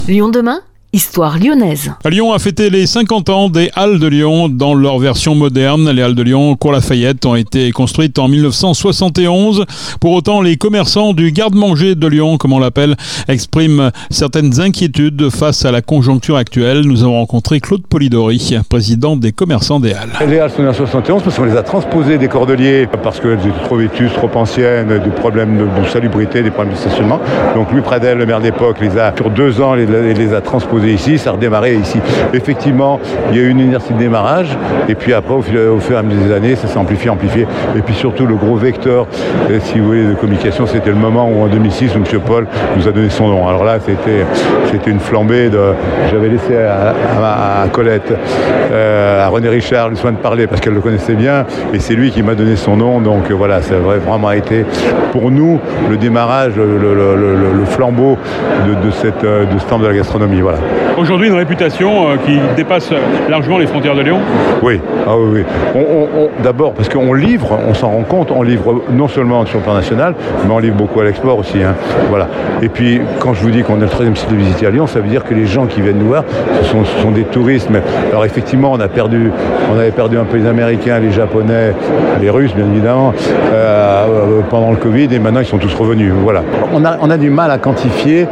Lyon demain, histoire lyonnaise. Lyon a fêté les 50 ans des Halles de Lyon dans leur version moderne. Les Halles de Lyon, cours Lafayette, ont été construites en 1971. Pour autant, les commerçants du garde-manger de Lyon, comme on l'appelle, expriment certaines inquiétudes face à la conjoncture actuelle. Nous avons rencontré Claude Polidori, président des commerçants des Halles. Les Halles sont nées en 71 parce qu'on les a transposées des Cordeliers parce qu'elles étaient trop vétustes, trop anciennes, des problèmes de salubrité, des problèmes de stationnement. Donc Louis Pradel, le maire d'époque, les a sur 2 ans, les a transposées ici, ça a redémarré ici. Effectivement, il y a eu une inertie de démarrage, et puis après, au fur et à mesure des années, ça s'est amplifié. Et puis surtout, le gros vecteur, si vous voulez, de communication, c'était le moment où en 2006, M. Paul nous a donné son nom. Alors là, c'était une flambée j'avais laissé à Colette, à René Richard, le soin de parler, parce qu'elle le connaissait bien, et c'est lui qui m'a donné son nom. Donc voilà, ça a vraiment été, pour nous, le démarrage, le flambeau de ce temple de la gastronomie. Voilà. Aujourd'hui, une réputation qui dépasse largement les frontières de Lyon. Oui, oui. D'abord, parce qu'on livre, on s'en rend compte, on livre non seulement sur le plan national, mais on livre beaucoup à l'export aussi. Voilà. Et puis, quand je vous dis qu'on est le 13e site de visite à Lyon, ça veut dire que les gens qui viennent nous voir, ce sont des touristes. Alors effectivement, on avait perdu un peu les Américains, les Japonais, les Russes, bien évidemment, pendant le Covid, et maintenant ils sont tous revenus. Voilà. On a du mal à quantifier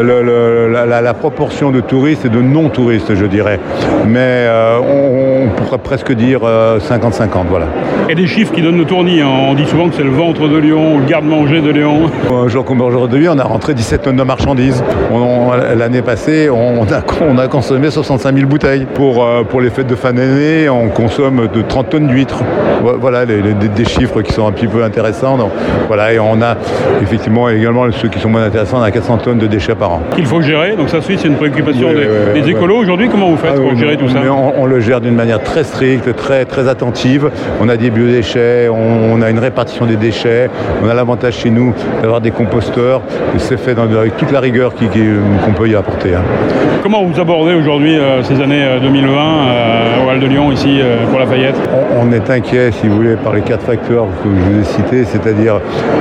la proportion de touristes et de non-touristes, je dirais. Mais on pourrait presque dire 50-50, voilà. Il y a des chiffres qui donnent le tournis. On dit souvent que c'est le ventre de Lyon, le garde-manger de Lyon. Un jour comme aujourd'hui, on a rentré 17 tonnes de marchandises. L'année passée, on a consommé 65 000 bouteilles. Pour les fêtes de fin d'année, on consomme de 30 tonnes d'huîtres. Voilà, des chiffres qui sont un petit peu intéressants. Donc, voilà, et on a effectivement également ceux qui sont moins intéressants, on a 400 tonnes de déchets par an. Qu'il faut gérer, donc ça c'est une préoccupation des écolos aujourd'hui. Comment vous faites pour gérer tout ça? On le gère d'une manière très stricte, très, très attentive. On a des biodéchets, on a une répartition des déchets. On a l'avantage chez nous d'avoir des composteurs. Et c'est fait avec toute la rigueur qu'on peut y apporter. Comment vous abordez aujourd'hui ces années 2020 aux Halles de Lyon, ici pour Lafayette? On est inquiet, si vous voulez, par les 4 facteurs que je vous ai cités, c'est-à-dire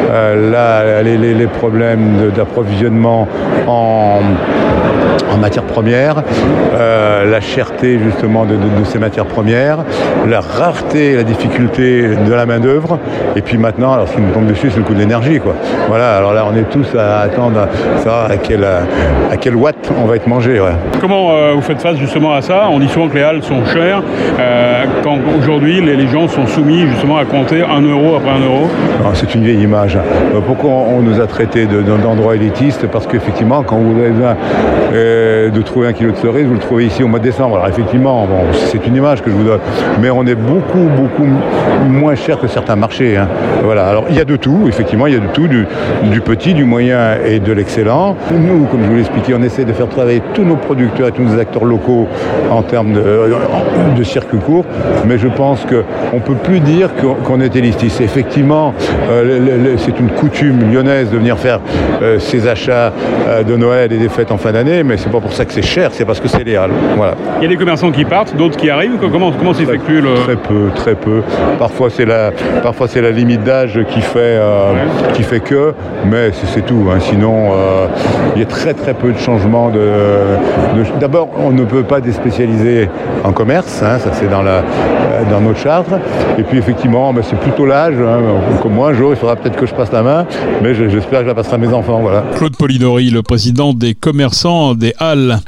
les problèmes d'approvisionnement en matières premières, la cherté justement de ces matières premières, la rareté, la difficulté de la main-d'œuvre, et puis maintenant, alors ce qui nous tombe dessus, c'est le coût de l'énergie, quoi. Voilà, alors là, on est tous à attendre savoir à quel watt on va être mangé. Ouais. Comment vous faites face justement à ça? On dit souvent que les halles sont chères, quand aujourd'hui les gens sont soumis justement à compter 1 euro après 1 euro. Non, c'est une vieille image. Pourquoi on nous a traités d'endroits élitistes? Parce qu'effectivement, quand vous avez besoin de trouver 1 kilo de cerises, vous le trouvez ici au mois de décembre. Alors effectivement, c'est une image que je vous donne, mais on est beaucoup moins cher que certains marchés. Voilà. Alors il y a de tout, effectivement, il y a de tout, du petit, du moyen et de l'excellent. Nous, comme je vous l'ai expliqué, on essaie de faire travailler tous nos producteurs et tous nos acteurs locaux en termes de circuit court, mais je pense qu'on ne peut plus dire qu'on est élitiste. Effectivement, c'est une coutume lyonnaise de venir faire ses achats de Noël et des fêtes en fin d'année, mais c'est pas pour ça que c'est cher, c'est parce que c'est les Halles. Voilà. Il y a des commerçants qui partent, d'autres qui arrivent. Comment s'effectue le... Très peu. Parfois c'est la limite d'âge qui fait que, mais c'est tout. Sinon, il y a très peu de changements. D'abord, on ne peut pas déspécialiser en commerce, ça c'est dans notre charte. Et puis effectivement, c'est plutôt l'âge. Comme moi, un jour, il faudra peut-être que je passe la main, mais j'espère que je la passerai à mes enfants. Voilà. Claude Polidori, le président des commerçants des Halles.